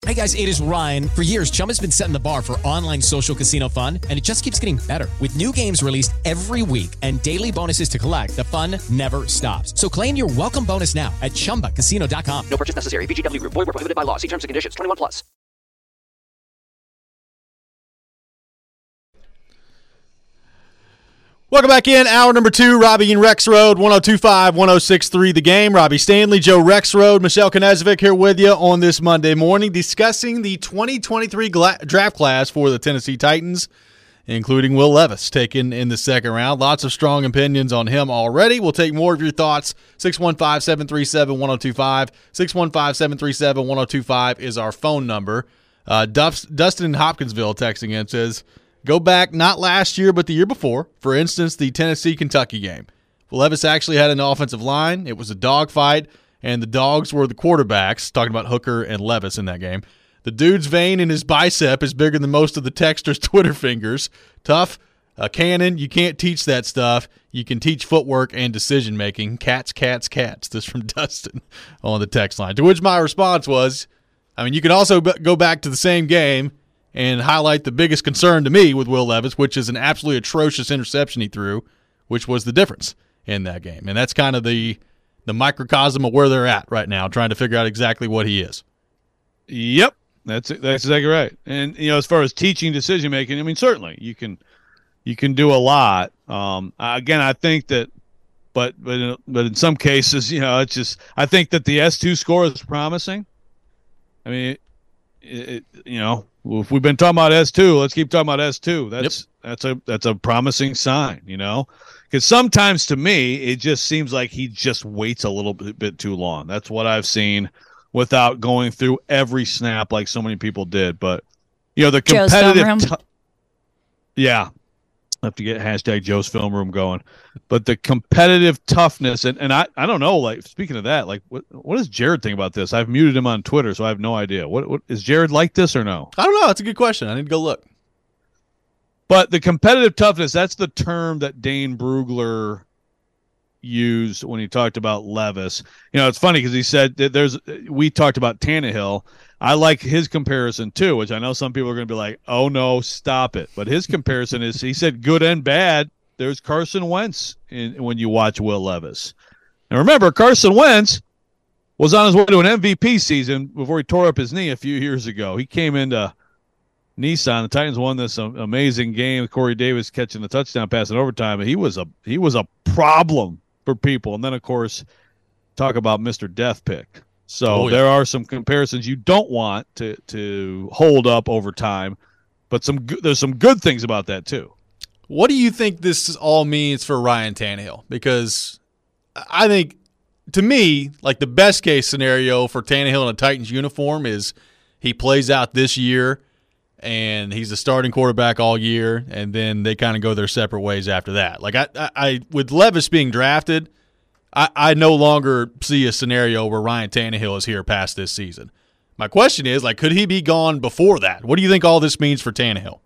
Hey guys, it is Ryan. For years, Chumba's been setting the bar for online social casino fun, and it just keeps getting better. With new games released every week and daily bonuses to collect, the fun never stops. So claim your welcome bonus now at ChumbaCasino.com. No purchase necessary. VGW Group. Void where prohibited by law. See terms and conditions. 21 plus. Welcome back in. Hour number 2, Robbie and Rexrode, 102.5-106.3 The Game. Robbie Stanley, Joe Rexrode, Michelle Knezovic here with you on this Monday morning discussing the 2023 draft class for the Tennessee Titans, including Will Levis taken in the second round. Lots of strong opinions on him already. We'll take more of your thoughts. 615-737-1025. 615-737-1025 is our phone number. Dustin in Hopkinsville texting in says, go back not last year but the year before. For instance, the Tennessee-Kentucky game. Levis actually had an offensive line. It was a dogfight, and the dogs were the quarterbacks, talking about Hooker and Levis in that game. The dude's vein in his bicep is bigger than most of the texters' Twitter fingers. Tough. A cannon, you can't teach that stuff. You can teach footwork and decision-making. Cats, cats, cats. This from Dustin on the text line. To which my response was, you can also go back to the same game and highlight the biggest concern to me with Will Levis, which is an absolutely atrocious interception he threw, which was the difference in that game. And that's kind of the microcosm of where they're at right now, trying to figure out exactly what he is. Yep, that's exactly right. And as far as teaching decision making, certainly you can do a lot. Again, I think that, but in some cases, it's just I think that the S2 score is promising. If we've been talking about S2, let's keep talking about S2. That's a promising sign, because sometimes to me it just seems like he just waits a little bit too long. That's what I've seen without going through every snap like so many people did. But the competitive, I have to get hashtag Joe's Film Room going. But the competitive toughness, and I don't know, like, speaking of that, like, what does Jared think about this? I've muted him on Twitter, so I have no idea. What is Jared like this or no? I don't know. That's a good question. I need to go look. But the competitive toughness, that's the term that Dane Brugler used when he talked about Levis. It's funny because he said that we talked about Tannehill. I like his comparison too, which I know some people are going to be like, oh no, stop it. But his comparison is, he said good and bad. There's Carson Wentz when you watch Will Levis. And remember, Carson Wentz was on his way to an MVP season before he tore up his knee a few years ago. He came into Nissan. The Titans won this amazing game with Corey Davis catching the touchdown pass in overtime. He was a problem for people. And then, of course, talk about Mr. Death Pick. So there are some comparisons you don't want to hold up over time, but there's some good things about that too. What do you think this all means for Ryan Tannehill? Because I think, to me, like, the best case scenario for Tannehill in a Titans uniform is he plays out this year and he's the starting quarterback all year, and then they kind of go their separate ways after that. Like, I with Levis being drafted, I no longer see a scenario where Ryan Tannehill is here past this season. My question is, like, could he be gone before that? What do you think all this means for Tannehill?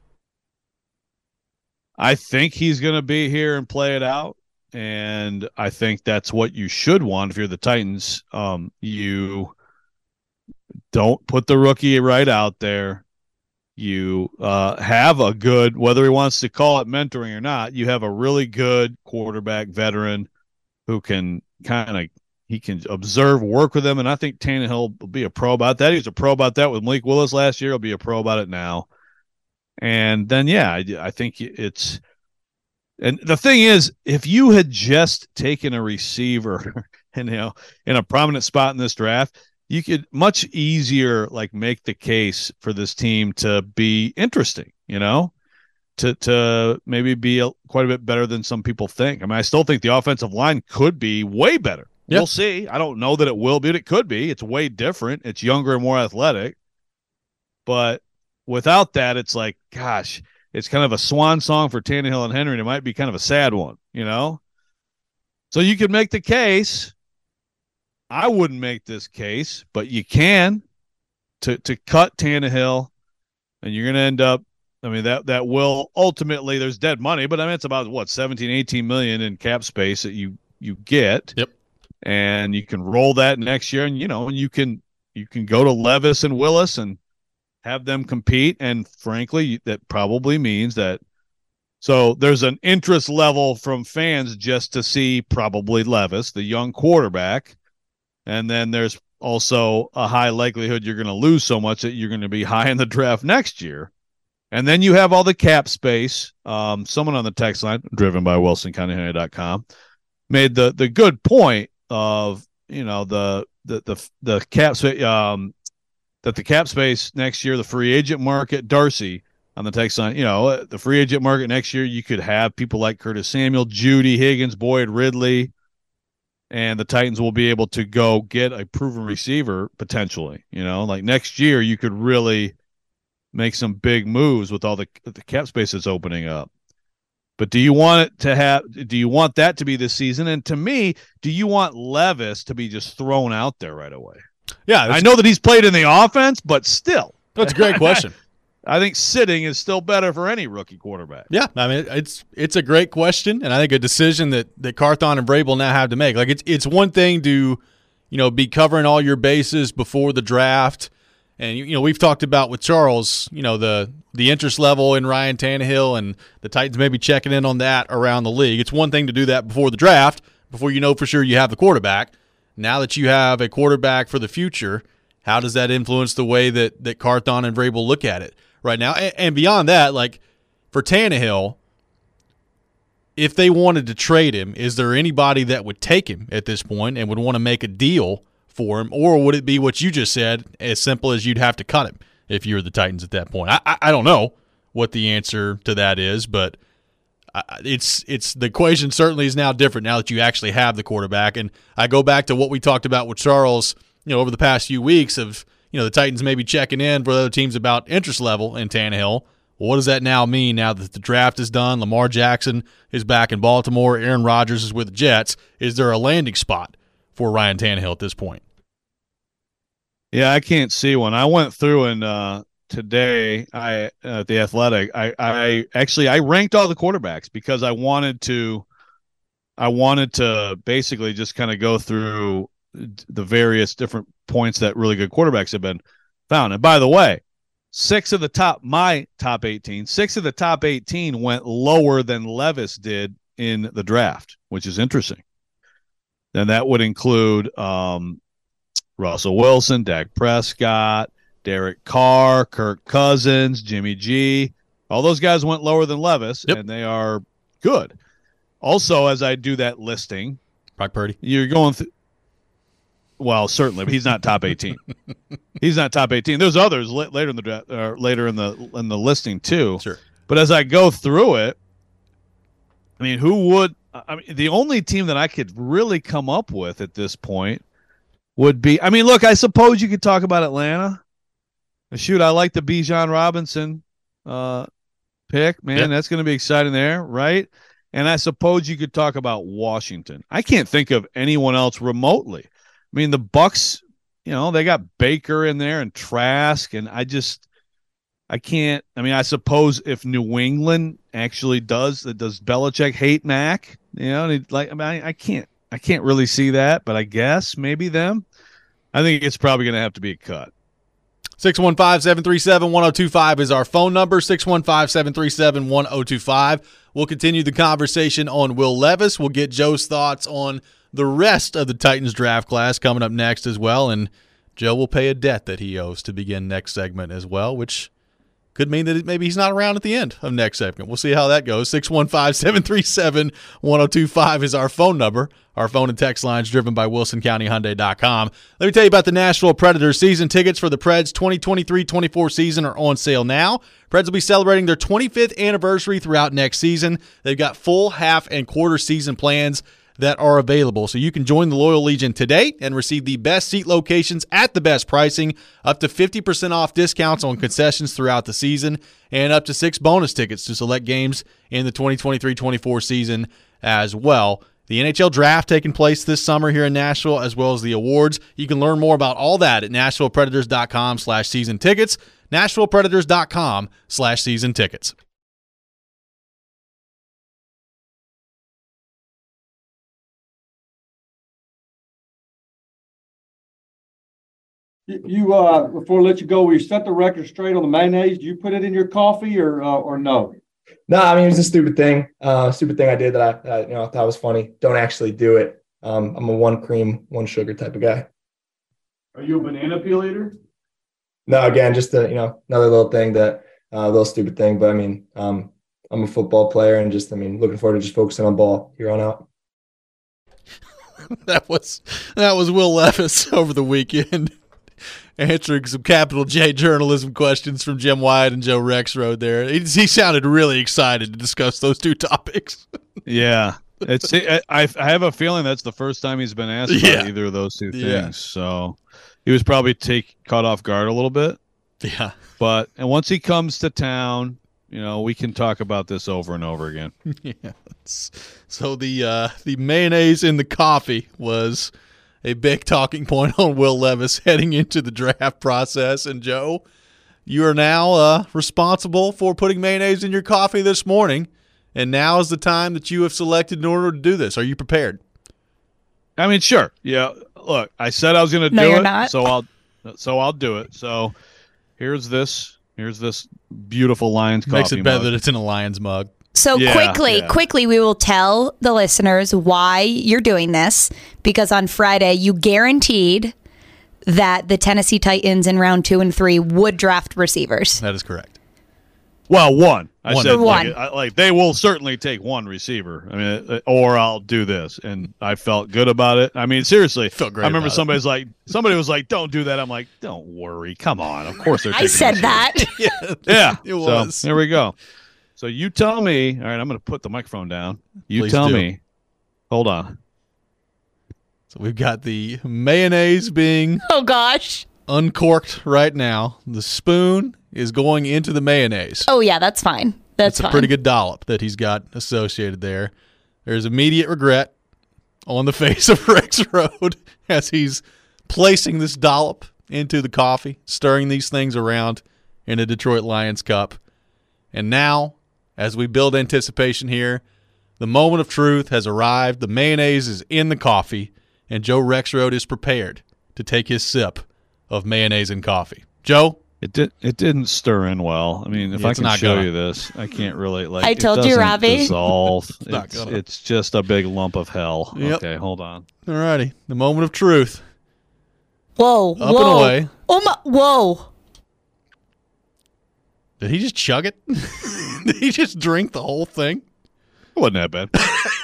I think he's going to be here and play it out, and I think that's what you should want if you're the Titans. You don't put the rookie right out there. You have a good, whether he wants to call it mentoring or not, you have a really good quarterback veteran who can he can observe, work with them, and I think Tannehill will be a pro about that. He was a pro about that with Malik Willis last year. He'll be a pro about it now. And then, I think it's – and the thing is, if you had just taken a receiver and, in a prominent spot in this draft, you could much easier, like, make the case for this team to be interesting, to maybe be quite a bit better than some people think. I still think the offensive line could be way better. Yep. We'll see. I don't know that it will be, but it could be. It's way different. It's younger and more athletic. But without that, it's like, gosh, it's kind of a swan song for Tannehill and Henry, and it might be kind of a sad one, So you could make the case. I wouldn't make this case, but you can to cut Tannehill, and you're going to end up, that will ultimately, there's dead money, but it's about what, 17, 18 million in cap space that you get. Yep. And you can roll that next year, and and you can You can go to Levis and Willis and have them compete. And frankly, that probably means that. So there's an interest level from fans just to see probably Levis, the young quarterback. And then there's also a high likelihood you're going to lose so much that you're going to be high in the draft next year. And then you have all the cap space. Someone on the text line, driven by WilsonCountyHunter.com, made the good point of, the cap space, that the cap space next year, the free agent market, Darcy on the text line, the free agent market next year, you could have people like Curtis Samuel, Judy, Higgins, Boyd, Ridley, and the Titans will be able to go get a proven receiver potentially. Like next year, you could really make some big moves with all the cap space that's opening up. But do you want that to be this season? And to me, do you want Levis to be just thrown out there right away? Yeah, I know that he's played in the offense, but still. That's a great question. I think sitting is still better for any rookie quarterback. Yeah, I mean it's a great question, and I think a decision that Carthon and Vrabel now have to make. Like it's one thing to, be covering all your bases before the draft, and we've talked about with Charles, the interest level in Ryan Tannehill, and the Titans maybe checking in on that around the league. It's one thing to do that before the draft, before you know for sure you have the quarterback. Now that you have a quarterback for the future, how does that influence the way that Carthon and Vrabel look at it right now? And beyond that, like for Tannehill, if they wanted to trade him, is there anybody that would take him at this point and would want to make a deal for him? Or would it be what you just said, as simple as you'd have to cut him if you're the Titans at that point? I don't know what the answer to that is, but it's the equation certainly is now different now that you actually have the quarterback. And I go back to what we talked about with Charles, over the past few weeks of, the Titans maybe checking in for other teams about interest level in Tannehill. Well, what does that now mean now that the draft is done? Lamar Jackson is back in Baltimore. Aaron Rodgers is with the Jets. Is there a landing spot for Ryan Tannehill at this point? Yeah, I can't see one. I went through and today at the Athletic, I ranked all the quarterbacks because I wanted to basically just kind of go through the various different points that really good quarterbacks have been found. And by the way, my top 18 went lower than Levis did in the draft, which is interesting. Then that would include Russell Wilson, Dak Prescott, Derek Carr, Kirk Cousins, Jimmy G. All those guys went lower than Levis, and they are good. Also, as I do that listing, Brock Purdy, you're going through. Well, certainly, but he's not top 18. He's not top 18. There's others later in the draft, later in the listing too. Sure. But as I go through it, I mean, the only team that I could really come up with at this point would be. I mean, look, I suppose you could talk about Atlanta. Shoot, I like the Bijan Robinson pick, man. Yeah. That's going to be exciting there, right? And I suppose you could talk about Washington. I can't think of anyone else remotely. I mean, the Bucks, they got Baker in there and Trask, and I can't. I mean, I suppose if New England actually does Belichick hate Mac? I can't really see that, but I guess maybe them. I think it's probably going to have to be a cut. 615-737-1025 is our phone number, 615-737-1025. We'll continue the conversation on Will Levis. We'll get Joe's thoughts on the rest of the Titans draft class coming up next as well, and Joe will pay a debt that he owes to begin next segment as well, which could mean that maybe he's not around at the end of next segment. We'll see how that goes. 615-737-1025 is our phone number. Our phone and text lines driven by WilsonCountyHyundai.com. Let me tell you about the Nashville Predators. Season tickets for the Preds 2023-24 season are on sale now. Preds will be celebrating their 25th anniversary throughout next season. They've got full, half, and quarter season plans that are available. So you can join the Loyal Legion today and receive the best seat locations at the best pricing, up to 50% off discounts on concessions throughout the season, and up to 6 bonus tickets to select games in the 2023-24 season as well. The NHL draft taking place this summer here in Nashville, as well as the awards. You can learn more about all that at NashvillePredators.com/season tickets, NashvillePredators.com/season tickets. Before I let you go, will you set the record straight on the mayonnaise? Do you put it in your coffee or no? No, I mean, it was a stupid thing. Stupid thing I did that I thought was funny. Don't actually do it. I'm a one cream, one sugar type of guy. Are you a banana peel eater? No, again, just another little thing little stupid thing. But I mean, I'm a football player and looking forward to just focusing on ball here on out. That was Will Levis over the weekend, answering some capital J journalism questions from Jim Wyatt and Joe Rexrode there. He sounded really excited to discuss those two topics. Yeah. I have a feeling that's the first time he's been asked about either of those two things. Yeah. So he was probably caught off guard a little bit. Yeah. And once he comes to town, we can talk about this over and over again. Yeah. So the mayonnaise in the coffee was a big talking point on Will Levis heading into the draft process. And Joe, you are now responsible for putting mayonnaise in your coffee this morning. And now is the time that you have selected in order to do this. Are you prepared? I mean, sure. Yeah. Look, I said I was going to do you're it, not. so I'll do it. So here's this beautiful Lions coffee Makes it better mug. that it's in a Lions mug. So quickly, we will tell the listeners why you're doing this, because on Friday you guaranteed that the Tennessee Titans in round 2 and 3 would draft receivers. That is correct. Well, one. I One. said One. like they will certainly take one receiver. I mean, or I'll do this, and I felt good about it. I mean, seriously, Felt great I remember about it. somebody was like, "Don't do that." I'm like, "Don't worry, come on." Of course they're. I taking said receivers. that. Yeah, It was. So, there we go. So you tell me. All right, I'm going to put the microphone down. You Please tell do. me. Hold on. So we've got the mayonnaise being Oh gosh. uncorked right now. The spoon is going into the mayonnaise. Oh yeah, that's fine. That's a fine. pretty good dollop that he's got associated there. There's immediate regret on the face of Rex Road as he's placing this dollop into the coffee, stirring these things around in a Detroit Lions cup. And now, as we build anticipation here, the moment of truth has arrived. The mayonnaise is in the coffee, and Joe Rexrode is prepared to take his sip of mayonnaise and coffee. Joe? It didn't stir in well. I mean, if I It's can not show gonna. you this, I can't really I told you, Robbie. Dissolve. not gonna. It's just a big lump of hell. Yep. Okay, hold on. All righty. The moment of truth. Whoa. Up and away. Oh my. Whoa. Did he just chug it? Did he just drink the whole thing? It wasn't that bad.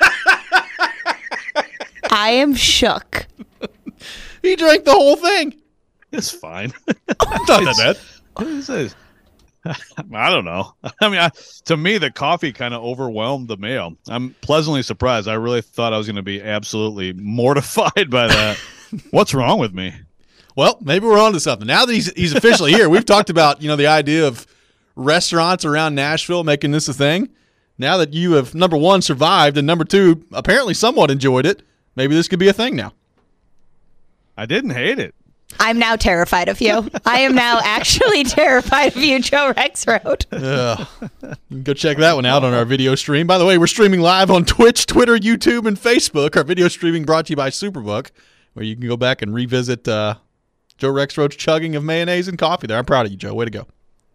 I am shook. He drank the whole thing. It's fine. Not that bad. What is this? I don't know. I mean, to me, the coffee kind of overwhelmed the mayo. I'm pleasantly surprised. I really thought I was going to be absolutely mortified by that. What's wrong with me? Well, maybe we're on to something. Now that he's officially here, we've talked about, the idea of restaurants around Nashville making this a thing. Now that you have, number one, survived, and number two, apparently somewhat enjoyed it, maybe this could be a thing now. I didn't hate it. I'm now terrified of you. I am now actually terrified of you, Joe Rexrode. You can go check that one out on our video stream. By the way, we're streaming live on Twitch, Twitter, YouTube, and Facebook. Our video streaming brought to you by Superbook, where you can go back and revisit Joe Rexrode's chugging of mayonnaise and coffee there. I'm proud of you, Joe. Way to go.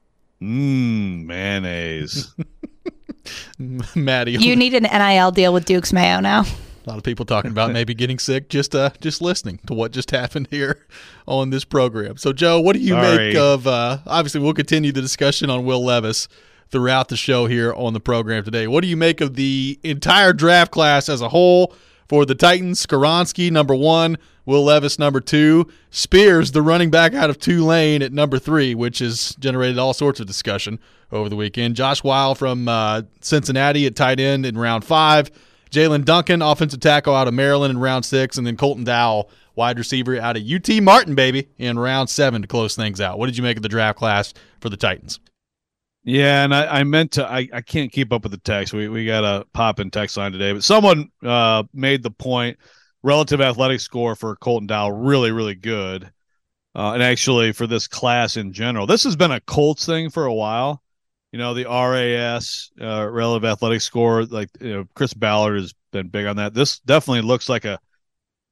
Mayonnaise. Maddie. You need an NIL deal with Duke's Mayo now. A lot of people talking about maybe getting sick just listening to what just happened here on this program. So, Joe, what do you make of obviously we'll continue the discussion on Will Levis throughout the show here on the program today. What do you make of the entire draft class as a whole for the Titans? Skoronski, number 1, Will Levis, number 2, Spears, the running back out of Tulane, at number 3, which has generated all sorts of discussion over the weekend. Josh Weil from Cincinnati at tight end in round 5. Jalen Duncan, offensive tackle out of Maryland in round 6, and then Colton Dowell, wide receiver out of UT Martin, baby, in round 7 to close things out. What did you make of the draft class for the Titans? Yeah, and I meant to. I can't keep up with the text. We got a pop in text line today, but someone made the point. Relative athletic score for Colton Dowell really, really good, and actually for this class in general, this has been a Colts thing for a while. The RAS, relative athletic score, like Chris Ballard has been big on that. This definitely looks like the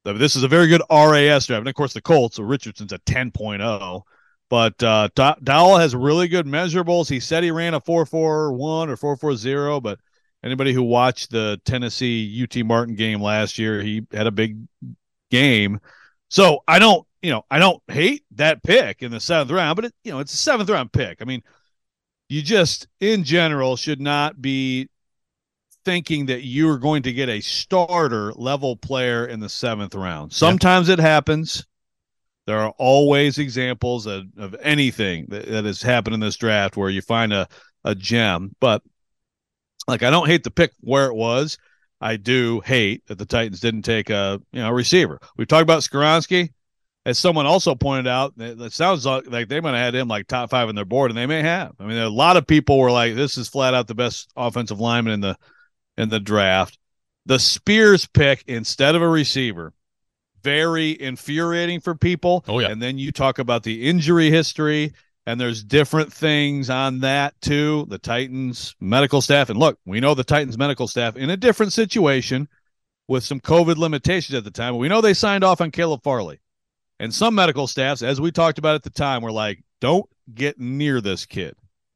This is a very good RAS draft. And, of course, the Colts, so Richardson's a 10.0. But Dowell has really good measurables. He said he ran a 4.41 or 4.40, but anybody who watched the Tennessee UT Martin game last year, he had a big game. So I don't hate that pick in the 7th round, but it's a 7th round pick. I mean, you just in general should not be thinking that you are going to get a starter level player in the 7th round. Sometimes it happens. There are always examples of anything that has happened in this draft where you find a gem, but I don't hate the pick where it was. I do hate that the Titans didn't take a receiver. We've talked about Skoronski. As someone also pointed out, it sounds like they might have had him top 5 on their board, and they may have. I mean, a lot of people were like, "This is flat out the best offensive lineman in the draft." The Spears pick instead of a receiver, very infuriating for people. Oh yeah. And then you talk about the injury history, and there's different things on that too. The Titans medical staff, and look, we know the Titans medical staff in a different situation with some COVID limitations at the time. We know they signed off on Caleb Farley. And some medical staffs, as we talked about at the time, were like, don't get near this kid.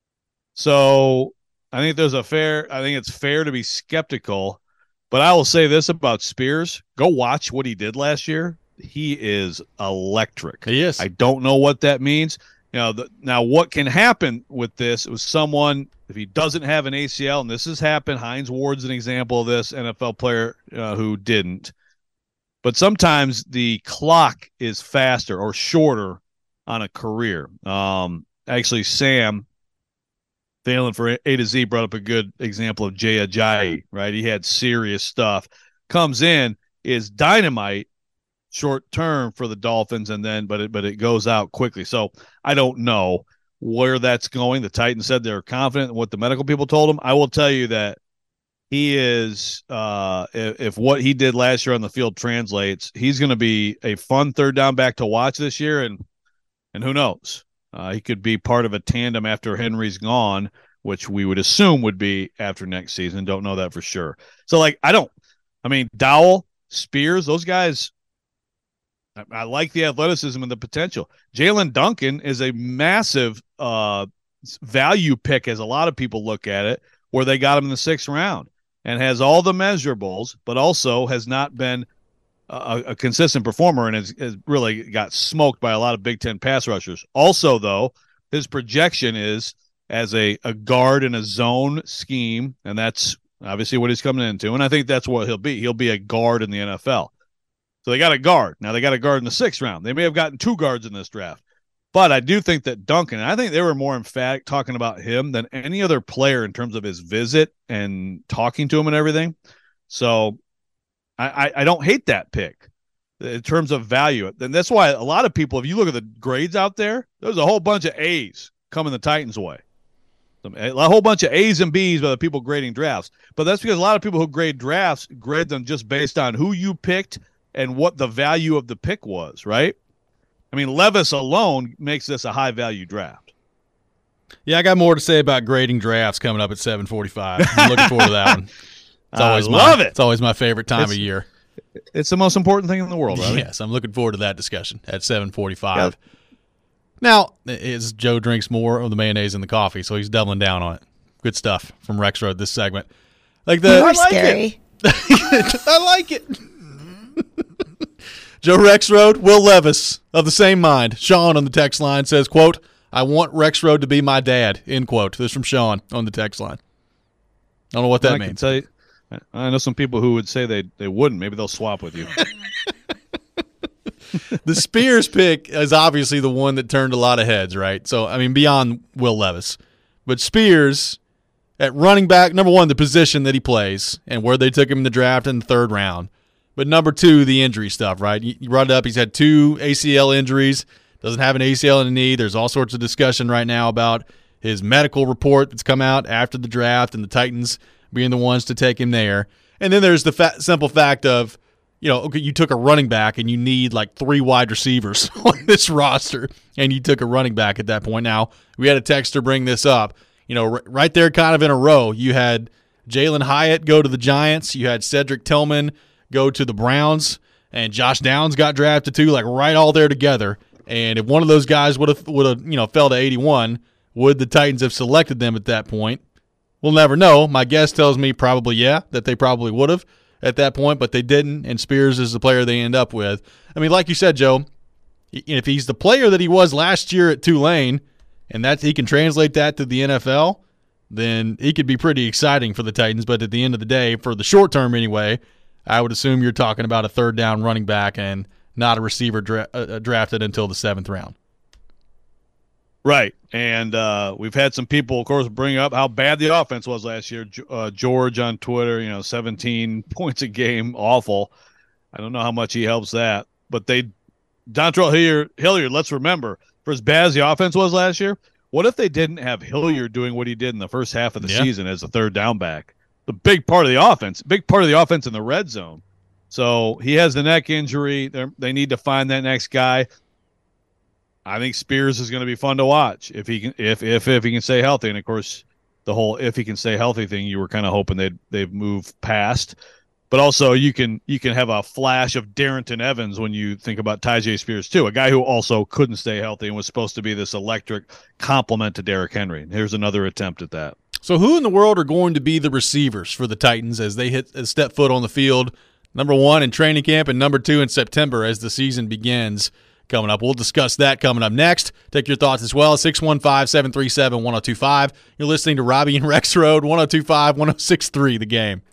So I think it's fair to be skeptical. But I will say this about Spears. Go watch what he did last year. He is electric. He is. I don't know what that means. Now what can happen with this was someone, if he doesn't have an ACL, and this has happened, Hines Ward's an example of this, NFL player who didn't. But sometimes the clock is faster or shorter on a career. Actually, Sam Phelan for A to Z brought up a good example of Jay Ajayi, right? He had serious stuff. Comes in, is dynamite short term for the Dolphins, and then but it goes out quickly. So I don't know where that's going. The Titans said they're confident in what the medical people told him. I will tell you that he is, if what he did last year on the field translates, he's going to be a fun 3rd down back to watch this year, and who knows? He could be part of a tandem after Henry's gone, which we would assume would be after next season. Don't know that for sure. So, Dowell, Spears, those guys, I like the athleticism and the potential. Jalen Duncan is a massive value pick, as a lot of people look at it, where they got him in the 6th round. And has all the measurables, but also has not been a consistent performer and has really got smoked by a lot of Big Ten pass rushers. Also, though, his projection is as a guard in a zone scheme, and that's obviously what he's coming into. And I think that's what he'll be. He'll be a guard in the NFL. So they got a guard. Now they got a guard in the 6th round. They may have gotten 2 guards in this draft. But I do think that Duncan, I think they were more emphatic talking about him than any other player in terms of his visit and talking to him and everything. So I don't hate that pick in terms of value. And that's why a lot of people, if you look at the grades out there, there's a whole bunch of A's coming the Titans' way. A whole bunch of A's and B's by the people grading drafts. But that's because a lot of people who grade drafts grade them just based on who you picked and what the value of the pick was, right? I mean, Levis alone makes this a high-value draft. Yeah, I got more to say about grading drafts coming up at 7:45. I'm looking forward to that one. It's always my favorite time of year. It's the most important thing in the world, right? Yes, I'm looking forward to that discussion at 7:45. Yep. Now, as Joe drinks more of the mayonnaise in the coffee, so he's doubling down on it. Good stuff from Rexroad this segment. You're scary. I like it. Joe Rexroad, Will Levis of the same mind. Sean on the text line says, quote, "I want Rexroad to be my dad," end quote. This is from Sean on the text line. I don't know what that means. Can tell you, I know some people who would say they wouldn't. Maybe they'll swap with you. The Spears pick is obviously the one that turned a lot of heads, right? So, I mean, beyond Will Levis. But Spears, at running back, number one, the position that he plays and where they took him in the draft in the 3rd round. But number 2, the injury stuff, right? You brought it up. He's had 2 ACL injuries, doesn't have an ACL in the knee. There's all sorts of discussion right now about his medical report that's come out after the draft and the Titans being the ones to take him there. And then there's the simple fact of, okay, you took a running back and you need 3 wide receivers on this roster, and you took a running back at that point. Now, we had a texter bring this up. Right there kind of in a row, you had Jalen Hyatt go to the Giants. You had Cedric Tillman go to the Browns. and Josh Downs got drafted too, like right all there together. And if one of those guys would have fell to 81, would the Titans have selected them at that point? We'll never know. My guess tells me probably that they probably would have at that point, but they didn't, and Spears is the player they end up with. I mean, like you said, Joe, if he's the player that he was last year at Tulane, and that he can translate that to the NFL, then he could be pretty exciting for the Titans. But at the end of the day, for the short term anyway, I would assume you're talking about a third down running back and not a receiver drafted until the 7th round. Right. And we've had some people, of course, bring up how bad the offense was last year. George on Twitter, 17 points a game, awful. I don't know how much he helps that. But Dontrell Hilliard, let's remember, for as bad as the offense was last year, what if they didn't have Hilliard doing what he did in the first half of the season as a third down back? The big part of the offense in the red zone. So he has the neck injury. They need to find that next guy. I think Spears is going to be fun to watch if he can stay healthy. And of course, the whole if he can stay healthy thing, you were kind of hoping they'd move past. But also, you can have a flash of Darrington Evans when you think about Tyjae Spears too, a guy who also couldn't stay healthy and was supposed to be this electric complement to Derrick Henry. Here's another attempt at that. So, who in the world are going to be the receivers for the Titans as they step foot on the field? Number 1 in training camp and number 2 in September as the season begins. Coming up, we'll discuss that coming up next. Take your thoughts as well. 615-737-1025. You're listening to Robbie and Rexrode, 102.5, 106.3 The Game.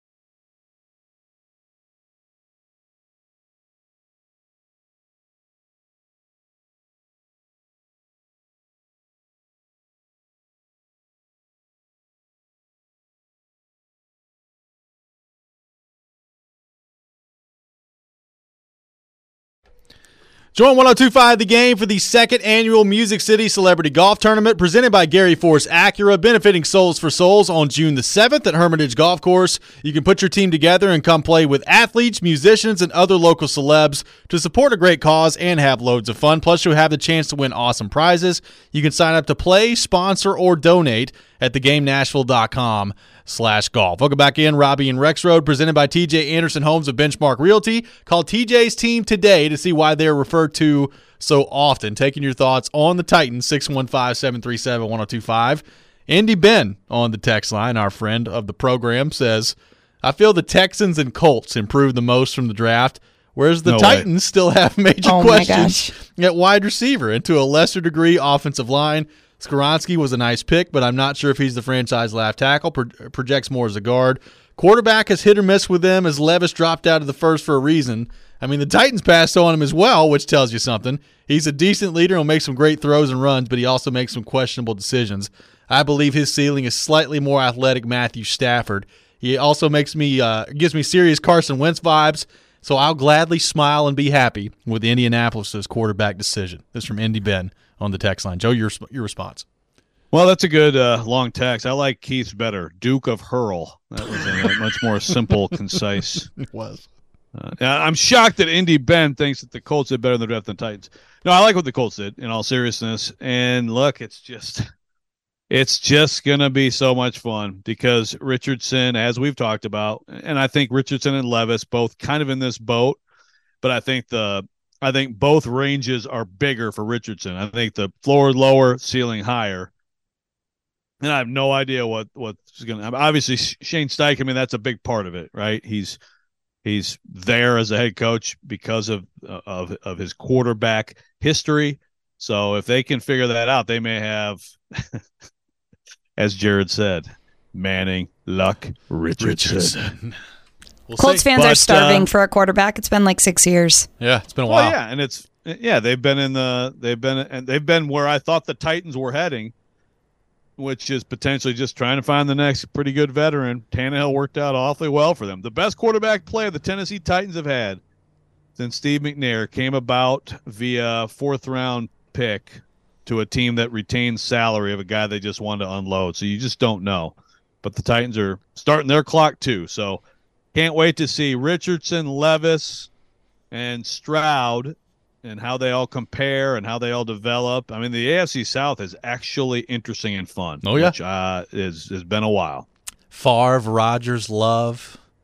Join 102.5 The Game for the 2nd annual Music City Celebrity Golf Tournament presented by Gary Force Acura, benefiting Souls for Souls on June the 7th at Hermitage Golf Course. You can put your team together and come play with athletes, musicians, and other local celebs to support a great cause and have loads of fun. Plus, you'll have the chance to win awesome prizes. You can sign up to play, sponsor, or donate at thegamenashville.com/golf. Welcome back in, Robbie and Rexrode, presented by TJ Anderson Homes of Benchmark Realty. Call TJ's team today to see why they're referred to so often. Taking your thoughts on the Titans, 615-737-1025. Andy Ben on the text line, our friend of the program, says, I feel the Texans and Colts improved the most from the draft, whereas the Titans still have major questions at wide receiver and to a lesser degree offensive line. Skoronski was a nice pick, but I'm not sure if he's the franchise left tackle. Projects more as a guard. Quarterback is hit or miss with them as Levis dropped out of the first for a reason. I mean, the Titans passed on him as well, which tells you something. He's a decent leader and will make some great throws and runs, but he also makes some questionable decisions. I believe his ceiling is slightly more athletic Matthew Stafford. He also gives me serious Carson Wentz vibes, so I'll gladly smile and be happy with Indianapolis' quarterback decision. This is from Indy Ben on the text line. Joe, your response. Well, that's a good long text. I like Keith's better. Duke of Hurl. That was a much more simple, concise. It was. I'm shocked that Indy Ben thinks that the Colts did better in the draft than Titans. No, I like what the Colts did, in all seriousness. And look, it's just going to be so much fun because Richardson, as we've talked about, and I think Richardson and Levis both kind of in this boat, but I think both ranges are bigger for Richardson. I think the floor lower, ceiling higher. And I have no idea what's going to happen. Obviously, Shane Steichen, I mean, that's a big part of it, right? He's there as a head coach because of his quarterback history. So if they can figure that out, they may have, as Jared said, Manning, Luck, Richardson. We'll Colts see. fans are starving for a quarterback. It's been like 6 years. Yeah, it's been a while. Well, yeah, and they've been where I thought the Titans were heading, which is potentially just trying to find the next pretty good veteran. Tannehill worked out awfully well for them. The best quarterback play the Tennessee Titans have had since Steve McNair came about via 4th-round pick to a team that retained salary of a guy they just wanted to unload. So you just don't know. But the Titans are starting their clock too. So can't wait to see Richardson, Levis, and Stroud and how they all compare and how they all develop. I mean, the AFC South is actually interesting and fun. Oh, yeah. Which has been a while. Favre, Rodgers, Love,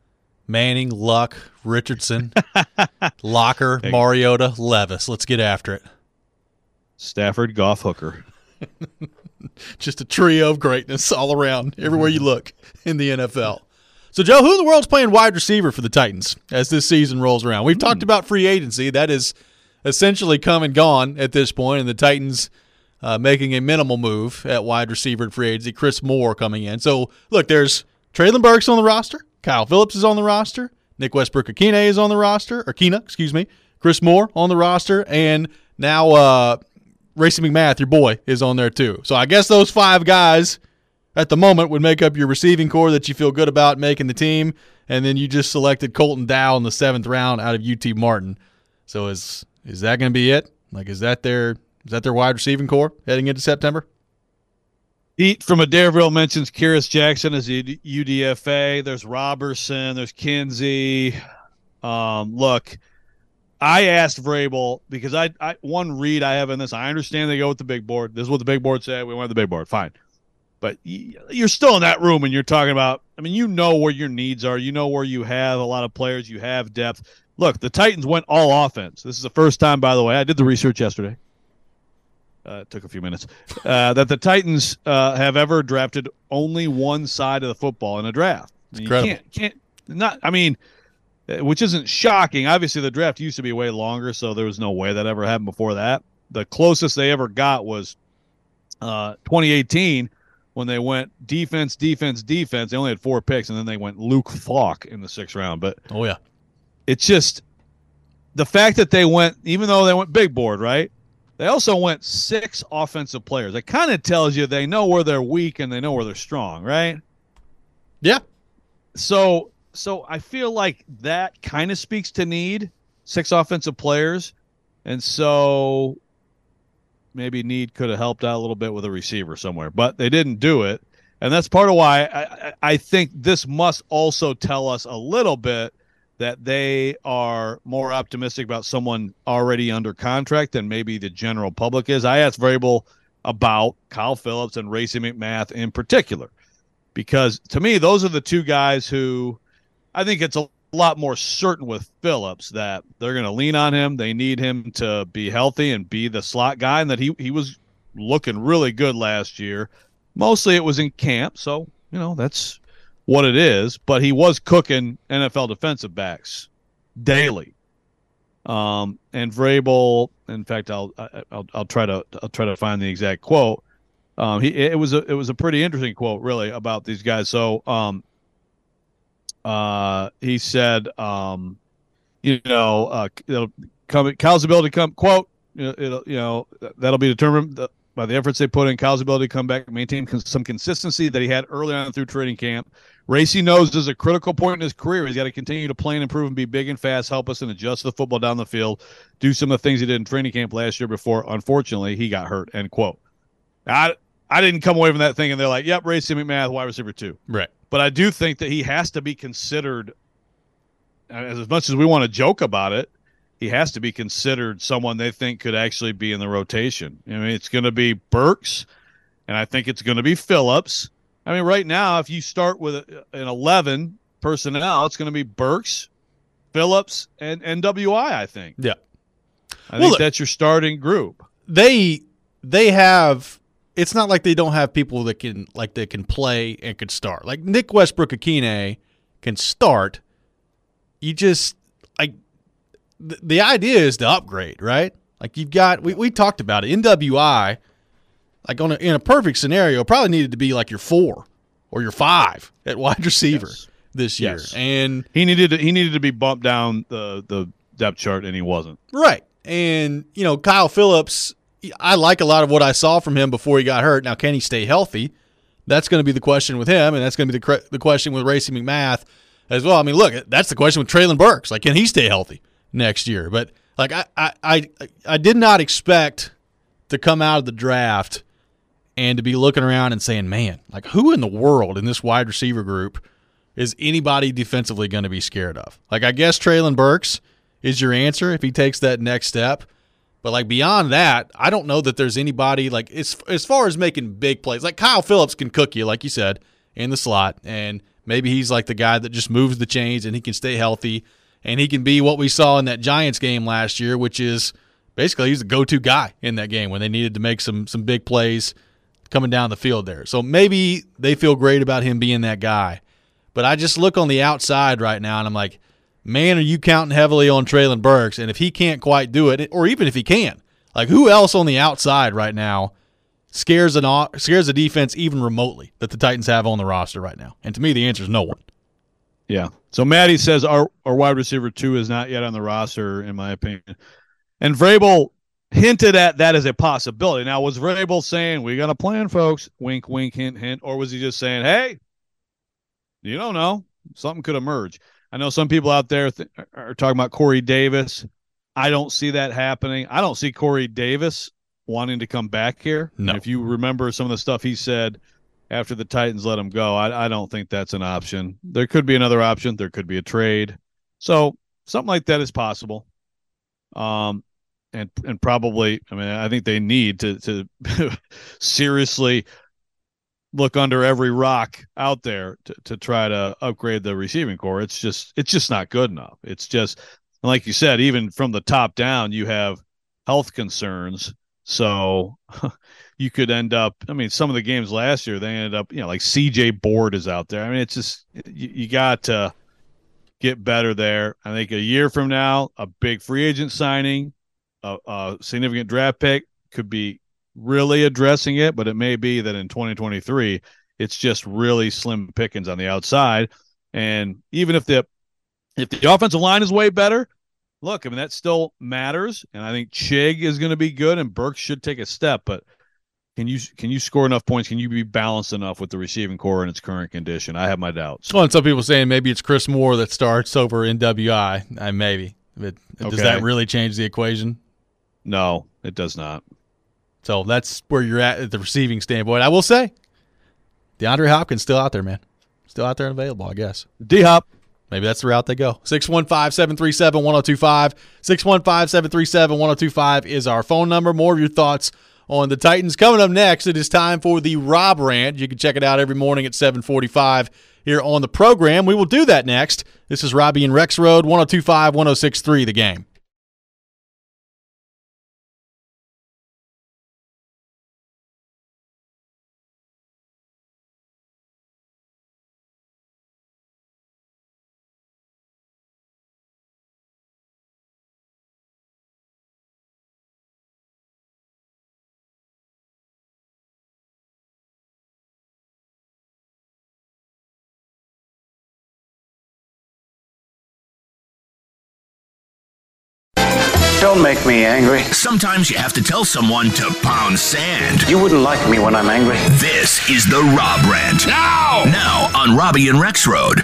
Manning, Luck, Richardson, Locker, Mariota, Levis. Let's get after it. Stafford, Goff, Hooker. Just a trio of greatness all around, everywhere you look in the NFL. So, Joe, who in the world's playing wide receiver for the Titans as this season rolls around? We've talked about free agency. That is essentially come and gone at this point, and the Titans making a minimal move at wide receiver in free agency. Chris Moore coming in. So, look, there's Treylon Burks on the roster. Kyle Phillips is on the roster. Nick Westbrook-Akine is on the roster. Or Kina, excuse me. Chris Moore on the roster. And now Racey McMath, your boy, is on there too. So I guess those 5 guys at the moment would make up your receiving core that you feel good about making the team. And then you just selected Colton Dow in the 7th round out of UT Martin. So is that going to be it? Like, is that their wide receiving core heading into September? Pete from Adairville mentions Kyrus Jackson as the UDFA. There's Robertson. There's Kinsey. Look, I asked Vrabel because I one read I have in this. I understand they go with the big board. This is what the big board said. We went with the big board. Fine. But you're still in that room and you're talking about, I mean, you know where your needs are. You know where you have a lot of players. You have depth. Look, the Titans went all offense. This is the first time, by the way. I did the research yesterday. It took a few minutes. That the Titans have ever drafted only one side of the football in a draft. Incredible. Which isn't shocking. Obviously, the draft used to be way longer, so there was no way that ever happened before that. The closest they ever got was 2018 when they went defense. They only had 4 picks, and then they went Luke Falk in the 6th round. But oh yeah, it's just the fact that they went, even though they went big board, right? They also went 6 offensive players. It kind of tells you they know where they're weak and they know where they're strong, right? Yeah. So I feel like that kind of speaks to need, 6 offensive players. And so maybe need could have helped out a little bit with a receiver somewhere, but they didn't do it. And that's part of why I think this must also tell us a little bit that they are more optimistic about someone already under contract than maybe the general public is. I asked Vrabel about Kyle Phillips and Racey McMath in particular, because to me, those are the 2 guys who I think it's a lot more certain with Phillips that they're going to lean on him. They need him to be healthy and be the slot guy, and that he was looking really good last year. Mostly it was in camp, so, that's what it is, but he was cooking NFL defensive backs daily. And Vrabel, in fact, I'll try to find the exact quote. It was a pretty interesting quote, really, about these guys. So he said, it'll come. Kyle's ability to come. Quote, that'll be determined by the efforts they put in. Kyle's ability to come back and maintain some consistency that he had early on through training camp. Racey knows there's a critical point in his career. He's got to continue to play and improve and be big and fast, help us and adjust the football down the field, do some of the things he did in training camp last year before, unfortunately, he got hurt, end quote. I didn't come away from that thinking they're like, yep, Racey McMath, wide receiver 2. Right. But I do think that he has to be considered, as much as we want to joke about it, he has to be considered someone they think could actually be in the rotation. I mean, it's going to be Burks, and I think it's going to be Phillips. I mean, right now, if you start with an 11 personnel, it's going to be Burks, Phillips, and NWI, I think. Yeah. I think that's your starting group. They have – it's not like they don't have people that can play and can start. Like Nick Westbrook-Akine can start. You just – the idea is to upgrade, right? Like you've got – we talked about it. NWI – like in a perfect scenario, probably needed to be like your 4 or your 5 at wide receiver this year. Yes. And he needed to be bumped down the depth chart, and he wasn't. Right. And, Kyle Phillips, I like a lot of what I saw from him before he got hurt. Now, can he stay healthy? That's going to be the question with him, and that's going to be the question with Racey McMath as well. I mean, look, that's the question with Treylon Burks. Like, can he stay healthy next year? But, like, I did not expect to come out of the draft and to be looking around and saying, man, like who in the world in this wide receiver group is anybody defensively going to be scared of? Like, I guess Treylon Burks is your answer if he takes that next step. But, like, beyond that, I don't know that there's anybody, like, as far as making big plays. Like, Kyle Phillips can cook you, like you said, in the slot. And Maybe he's like the guy that just moves the chains and he can stay healthy and he can be what we saw in that Giants game last year, which is basically he's the go-to guy in that game when they needed to make some big plays coming down the field there. So maybe they feel great about him being that guy. But I just look on the outside right now and I'm like, man, are you counting heavily on Treylon Burks? And if he can't quite do it, or even if he can, like who else on the outside right now scares the defense even remotely that the Titans have on the roster right now? And to me, the answer is no one. Yeah. So Maddie says our wide receiver 2 is not yet on the roster, in my opinion. And Vrabel hinted at that as a possibility. Now, was Vrabel saying, we got a plan, folks, wink, wink, hint, hint, or was he just saying, hey, you don't know, something could emerge? I know some people out there are talking about Corey Davis. I don't see that happening. I don't see Corey Davis wanting to come back here. No. And if you remember some of the stuff he said after the Titans let him go, I don't think that's an option. There could be another option. There could be a trade. So something like that is possible. And probably, I mean, I think they need to seriously look under every rock out there to try to upgrade the receiving core. It's just not good enough. It's just, like you said, even from the top down, you have health concerns. So you could end up, I mean, some of the games last year, they ended up, like CJ Board is out there. I mean, it's just, you got to get better there. I think a year from now, a big free agent signing, a significant draft pick could be really addressing it, but it may be that in 2023 it's just really slim pickings on the outside. And even if the offensive line is way better, look, I mean, that still matters, and I think Chig is going to be good and Burks should take a step, but can you score enough points? Can you be balanced enough with the receiving core in its current condition? I have my doubts. Well, and some people saying maybe it's Chris Moore that starts over NWI. Maybe. But does that really change the equation? No, it does not. So that's where you're at the receiving standpoint. I will say, DeAndre Hopkins still out there, man. Still out there and available, I guess. D-Hop. Maybe that's the route they go. 615-737-1025. 615-737-1025 is our phone number. More of your thoughts on the Titans. Coming up next, it is time for the Rob Rant. You can check it out every morning at 7:45 here on the program. We will do that next. This is Robbie and Rex Road, 102.5, 106.3 The Game. Don't make me angry. Sometimes you have to tell someone to pound sand. You wouldn't like me when I'm angry. This is the Rob Rant. Now on Robbie and Rex Road.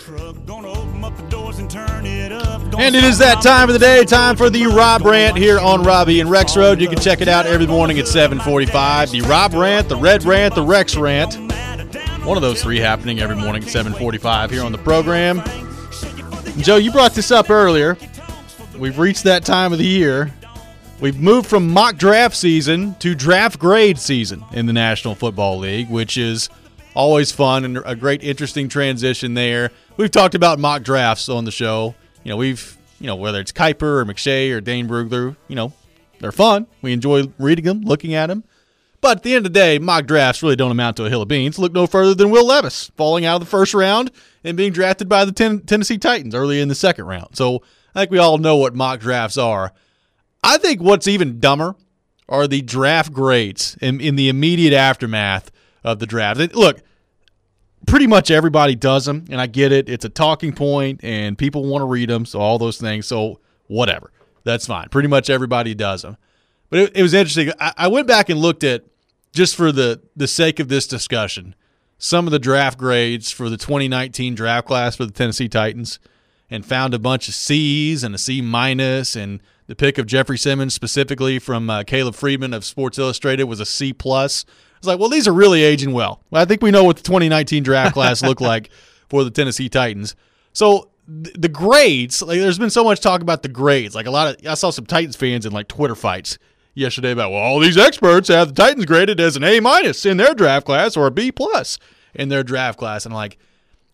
And it is that time of the day, time for the Rob Rant here on Robbie and Rex Road. You can check it out every morning at 7:45. The Rob Rant, the Red Rant, the Rex Rant. One of those three happening every morning at 7:45 here on the program. Joe, you brought this up earlier. We've reached that time of the year. We've moved from mock draft season to draft grade season in the National Football League, which is always fun and a great, interesting transition there. We've talked about mock drafts on the show. Whether it's Kuiper or McShay or Dane Brugler, they're fun. We enjoy reading them, looking at them. But at the end of the day, mock drafts really don't amount to a hill of beans. Look no further than Will Levis falling out of the first round and being drafted by the Tennessee Titans early in the second round. So I think we all know what mock drafts are. I think what's even dumber are the draft grades in the immediate aftermath of the draft. Look, pretty much everybody does them, and I get it. It's a talking point, and people want to read them, so all those things. So whatever. That's fine. Pretty much everybody does them. But it was interesting. I went back and looked at, just for the sake of this discussion, some of the draft grades for the 2019 draft class for the Tennessee Titans, and found a bunch of C's and a C minus, and the pick of Jeffrey Simmons specifically from Caleb Friedman of Sports Illustrated was a C plus. I was like, well, these are really aging well. I think we know what the 2019 draft class looked like for the Tennessee Titans. So the grades, there's been so much talk about the grades. I saw some Titans fans in Twitter fights yesterday about, well, all these experts have the Titans graded as an A minus in their draft class or a B plus in their draft class. And I'm like,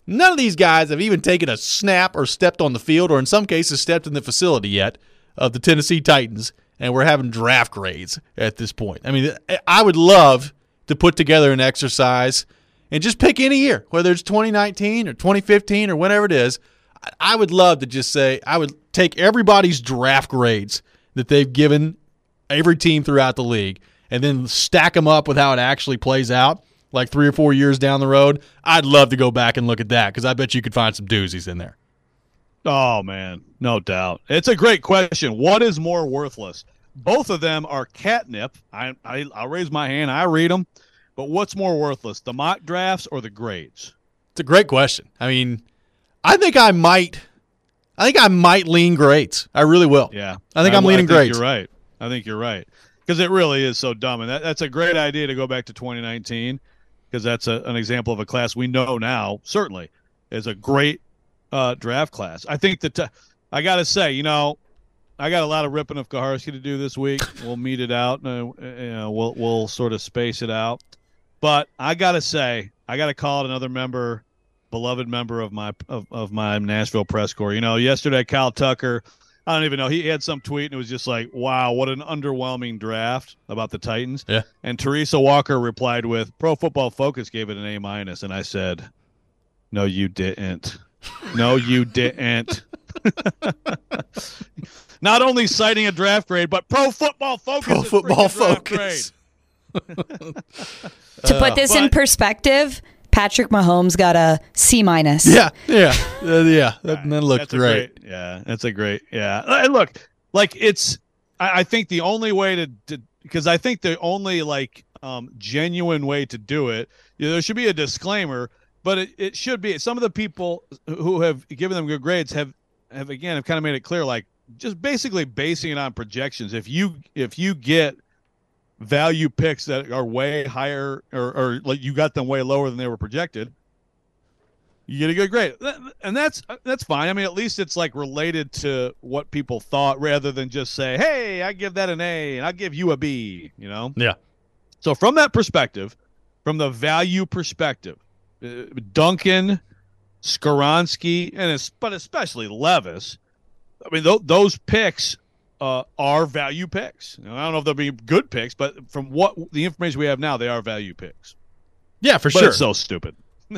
None of these guys have even taken a snap or stepped on the field, or in some cases stepped in the facility yet, of the Tennessee Titans, and we're having draft grades at this point. I mean, I would love to put together an exercise and just pick any year, whether it's 2019 or 2015 or whatever it is. I would love to just say I would take everybody's draft grades that they've given every team throughout the league and then stack them up with how it actually plays out, like 3 or 4 years down the road. I'd love to go back and look at that because I bet you could find some doozies in there. Oh, man, no doubt. It's a great question. What is more worthless? Both of them are catnip. I'll raise my hand. I read them. But what's more worthless, the mock drafts or the grades? It's a great question. I mean, I think I might lean grades. I really will. Yeah. I think I'm leaning grades. You're right. I think you're right. Because it really is so dumb. And that's a great idea to go back to 2019 because that's an example of a class we know now, certainly, is a great draft class. I think that I got to say, I got a lot of ripping of Kaharski to do this week. We'll meet it out. We'll sort of space it out. But I got to say, I got to call it another beloved member of my Nashville press corps. Yesterday, Kyle Tucker, I don't even know. He had some tweet, and it was just like, wow, what an underwhelming draft about the Titans. Yeah. And Teresa Walker replied with, Pro Football Focus gave it an A-. And I said, no, you didn't. No, you didn't. Not only citing a draft grade, but Pro Football Focus. To put this in perspective, Patrick Mahomes got a C-. Yeah. That looked great. That's a great. Yeah. And look, like I think the only way to because I think the only genuine way to do it, there should be a disclaimer, but it should be some of the people who have given them good grades have kind of made it clear, like just basically basing it on projections. If you get value picks that are way higher or like you got them way lower than they were projected, you get a good grade. And that's fine. I mean, at least it's like related to what people thought rather than just say, hey, I give that an A and I'll give you a B, Yeah. So from that perspective, from the value perspective, Duncan, Skoronski, but especially Levis, I mean, those picks are value picks. I don't know if they'll be good picks, but from what the information we have now, they are value picks. Yeah, for but sure. It's so stupid.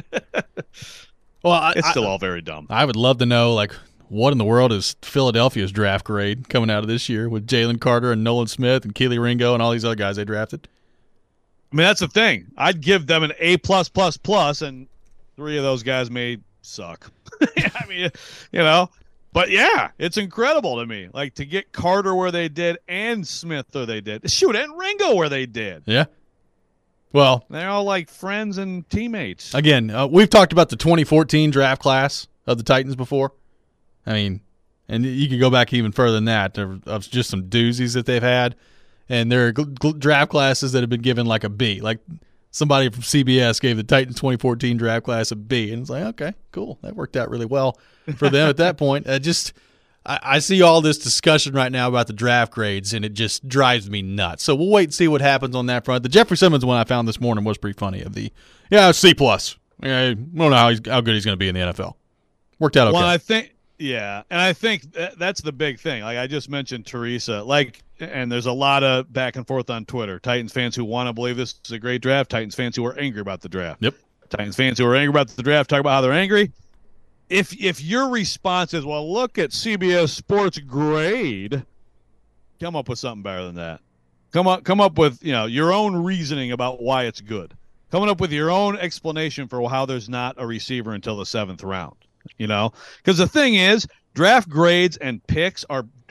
Well, it's still all very dumb. I would love to know, what in the world is Philadelphia's draft grade coming out of this year with Jalen Carter and Nolan Smith and Keely Ringo and all these other guys they drafted? I mean, that's the thing. I'd give them an A+++, and 3 of those guys may suck. I mean, But yeah, it's incredible to me. Like to get Carter where they did and Smith where they did. Shoot, and Ringo where they did. Yeah. Well, they're all like friends and teammates. Again, we've talked about the 2014 draft class of the Titans before. I mean, and you could go back even further than that of just some doozies that they've had. And there are draft classes that have been given like a B. Like somebody from CBS gave the Titans 2014 draft class a B. And it's like, okay, cool. That worked out really well for them at that point. I see all this discussion right now about the draft grades, and it just drives me nuts. So we'll wait and see what happens on that front. The Jeffrey Simmons one I found this morning was pretty funny. C+. I don't know how good he's going to be in the NFL. Worked out okay. Well, I think that's the big thing. Like I just mentioned Teresa, and there's a lot of back and forth on Twitter. Titans fans who want to believe this is a great draft. Titans fans who are angry about the draft. Yep. Titans fans who are angry about the draft talk about how they're angry. If your response is, well, look at CBS Sports grade, come up with something better than that. Come up with your own reasoning about why it's good. Coming up with your own explanation for how there's not a receiver until the 7th round. Because the thing is, draft grades and picks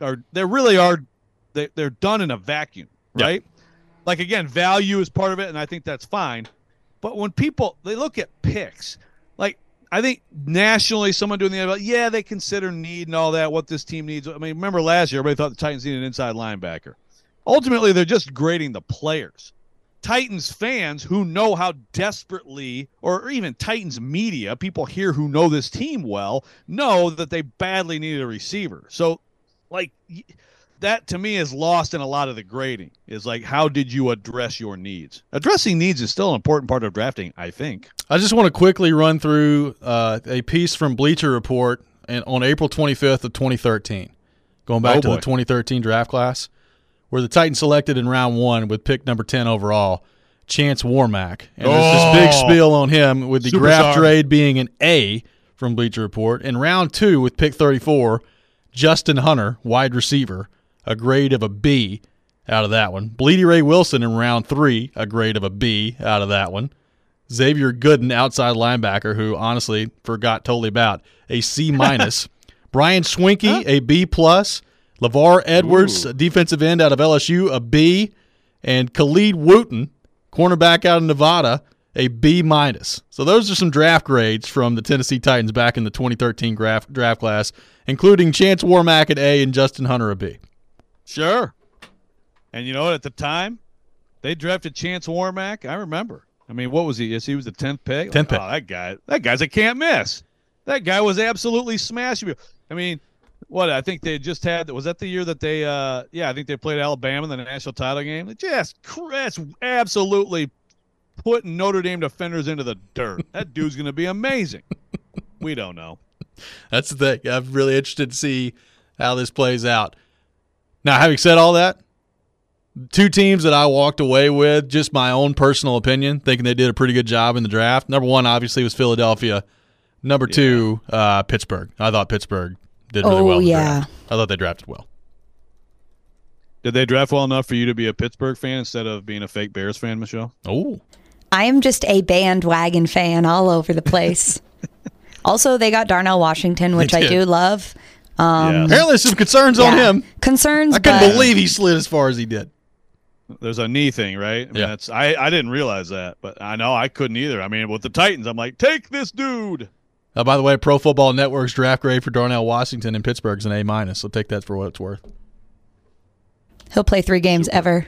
they're done in a vacuum, right? Yep. Like again, value is part of it, and I think that's fine. But when they look at picks, I think nationally, someone doing the NFL, they consider need and all that, what this team needs. I mean, remember last year, everybody thought the Titans needed an inside linebacker. Ultimately, they're just grading the players. Titans fans who know how desperately, or even Titans media, people here who know this team well, know that they badly needed a receiver. So, that to me is lost in a lot of the grading. Is like, how did you address your needs? Addressing needs is still an important part of drafting, I think. I just want to quickly run through a piece from Bleacher Report on April 25th of 2013, going back to the 2013 draft class, where the Titans selected in round 1 with pick number 10 overall, Chance Warmack. And there's this big spiel on him with the draft grade being an A from Bleacher Report. In round 2 with pick 34, Justin Hunter, wide receiver, a grade of a B out of that one. Bleedy Ray Wilson in round 3, a grade of a B out of that one. Xavier Gooden, outside linebacker, who honestly forgot totally about, a C-. Brian Swinkie, a B+. LeVar Edwards, defensive end out of LSU, a B. And Khalid Wooten, cornerback out of Nevada, a B-. So those are some draft grades from the Tennessee Titans back in the 2013 draft class, including Chance Warmack at A and Justin Hunter a B. Sure. And you know what? At the time, they drafted Chance Warmack. I remember. I mean, what was he? He was the 10th pick. 10th pick. Oh, that guy's a can't miss. That guy was absolutely smashing. I mean, what I think they just had, was that the year that they I think they played Alabama in the national title game. That's absolutely putting Notre Dame defenders into the dirt. That dude's going to be amazing. We don't know. That's the thing. I'm really interested to see how this plays out. Now, having said all that, 2 teams that I walked away with, just my own personal opinion, thinking they did a pretty good job in the draft. Number 1, obviously, was Philadelphia. Number 2, Pittsburgh. I thought Pittsburgh did really well in the draft. I thought they drafted well. Did they draft well enough for you to be a Pittsburgh fan instead of being a fake Bears fan, Michelle? Oh. I am just a bandwagon fan all over the place. Also, they got Darnell Washington, which I do love. Apparently there's some concerns on him. Concerns. I couldn't believe he slid as far as he did. There's a knee thing, right? I mean, I didn't realize that, but I know I couldn't either. I mean, with the Titans, I'm like, take this dude. By the way, Pro Football Network's draft grade for Darnell Washington in Pittsburgh is an A-, so take that for what it's worth. He'll play 3 games ever.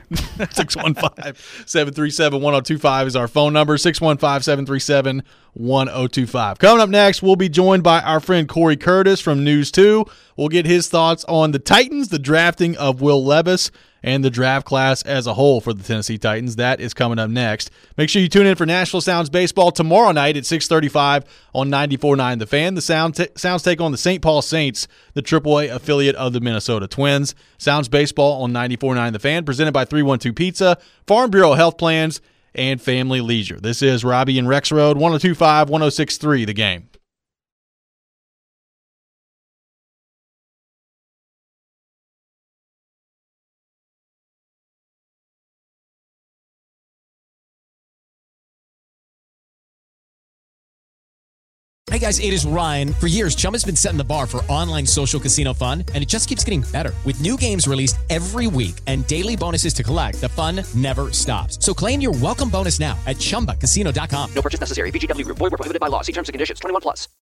615-737-1025 is our phone number, 615-737-1025. Coming up next, we'll be joined by our friend Corey Curtis from News 2. We'll get his thoughts on the Titans, the drafting of Will Levis, and the draft class as a whole for the Tennessee Titans. That is coming up next. Make sure you tune in for Nashville Sounds Baseball tomorrow night at 6:35 on 94.9 The Fan. The Sounds take on the St. Paul Saints, the AAA affiliate of the Minnesota Twins. Sounds Baseball on 94.9 The Fan, presented by 312 Pizza, Farm Bureau Health Plans, and Family Leisure. This is Robbie and Rex Road, 102.5, 106.3 The Game. Hey guys, it is Ryan. For years, Chum has been setting the bar for online social casino fun, and it just keeps getting better. With new games released every week and daily bonuses to collect, the fun never stops. So claim your welcome bonus now at ChumbaCasino.com. No purchase necessary. VGW Group. Void where prohibited by law. See terms and conditions. 21+.